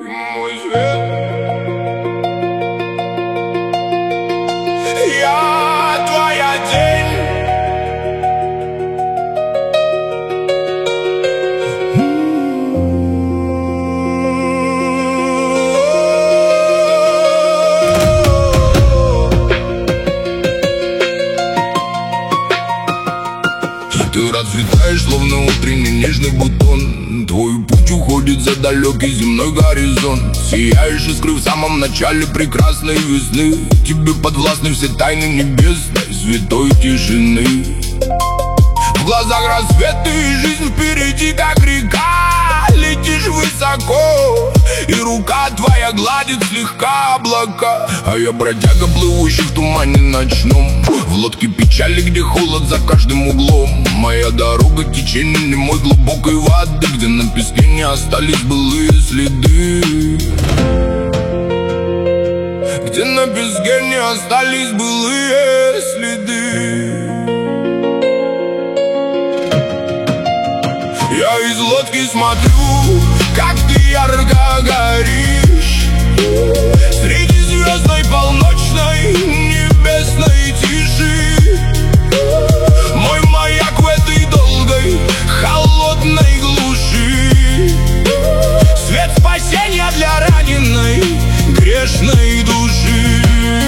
мой свет. Я твоя тень. Ты расцветаешь, словно утренний нежный бутон. Твой путь уходит за далекий земной горизонт. Сияешь искры в самом начале прекрасной весны. Тебе подвластны все тайны небесной святой тишины. В глазах рассвет и жизнь впереди, как река. Летишь высоко, и рука твоя гладит слегка облака. А я бродяга, плывущий в тумане ночном, в лодке печали, где холод за каждым углом. Моя дорога течение немой глубокой воды, где на песке не остались былые следы. Где на песке не остались былые следы. Я из лодки смотрю, как ты ярко горишь среди звездной полночной небесной тиши. Мой маяк в этой долгой холодной глуши. Свет спасения для раненой грешной души.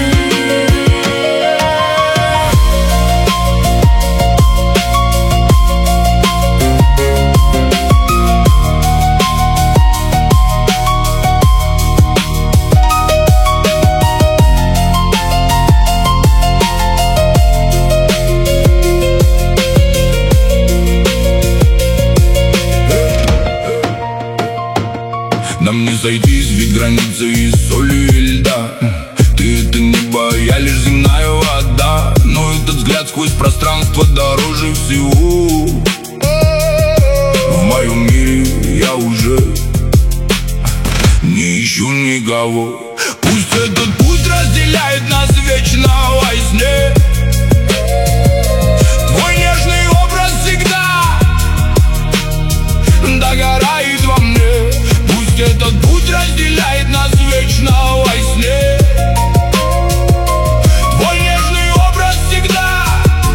Нам не сойтись, ведь граница из соли и льда. Ты это небо, я лишь земная вода. Но этот взгляд сквозь пространство дороже всего. В моем мире я уже не ищу никого. Пусть этот путь разделяет нас вечно во сне. Твой нежный образ всегда догорает во мне. Пусть этот путь разделяет нас вечно во сне. Твой нежный образ всегда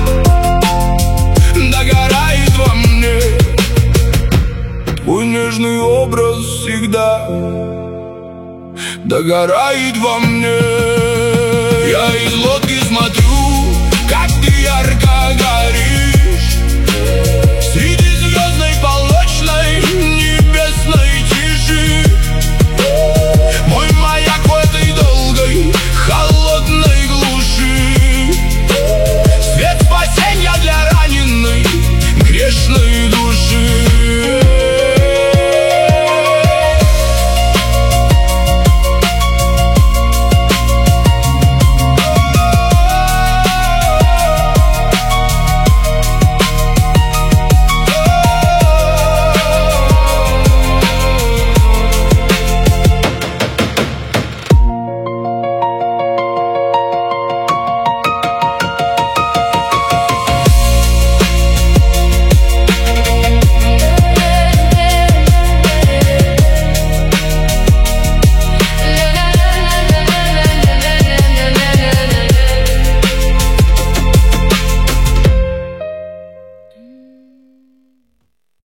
догорает во мне. Твой нежный образ всегда догорает во мне. Я из лодки смотрю, как ты ярко горишь